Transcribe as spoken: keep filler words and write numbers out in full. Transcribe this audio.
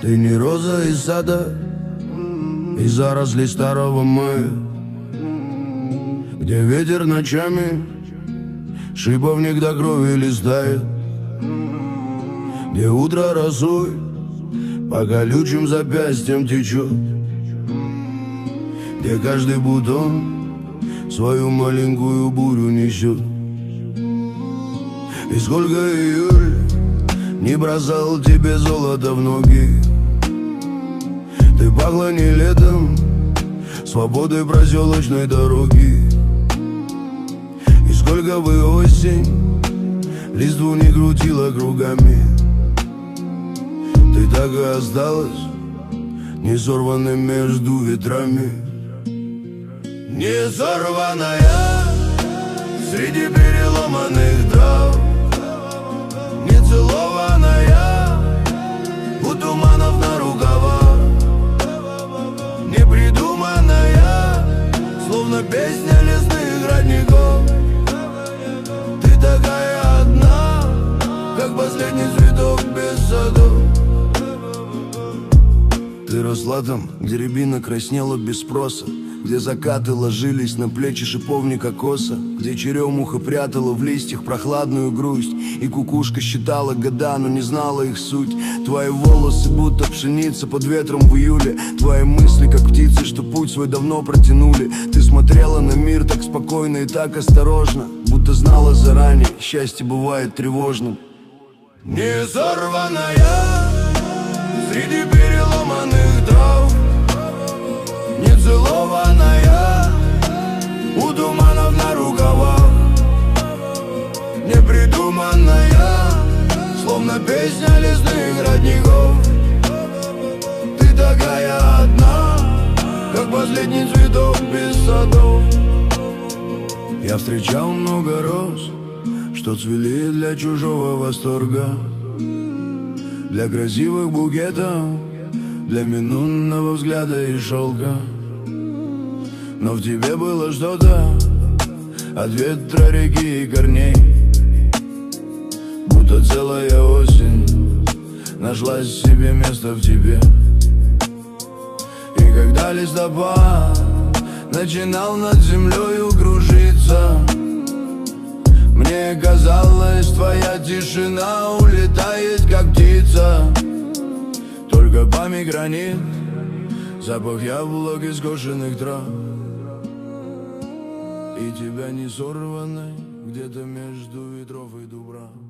Ты не роза из сада, из зарослей старого мая, где ветер ночами шиповник до крови листает, где утро росой по колючим запястьям течет, где каждый бутон свою маленькую бурю несет. И сколько июль не бросал тебе золото в ноги, ты пахла не летом, свободой проселочной дороги. И сколько бы осень листву не крутила кругами, ты так и осталась не сорванной между ветрами. Не сорванная среди переломанных трав, не целованная у туманов на рукавах, не придуманная, словно песня лесных родников. Ты такая одна, как последний цветок без садов. Ты росла там, где рябина краснела без спроса, где закаты ложились на плечи шиповника коса, где черемуха прятала в листьях прохладную грусть, и кукушка считала года, но не знала их суть. Твои волосы будто пшеница под ветром в июле, твои мысли как птицы, что путь свой давно протянули. Ты смотрела на мир так спокойно и так осторожно, будто знала заранее, счастье бывает тревожным. Не сорванная среди переломанных трав, не целованная у туманов на рукавах, не придуманная, словно песня лесных родников. Ты такая одна, как последний цветок без садов. Я встречал много роз, что цвели для чужого восторга, для красивых букетов, для минутного взгляда и шелка. Но в тебе было что-то от ветра, реки и корней, будто целая осень нашла себе место в тебе. И когда листопад начинал над землею кружиться, мне казалось, твоя тишина улетает, как птица. Только помегранит, запах яблок и скошенных трав, и тебя не сорванной где-то между ветров и дубрав.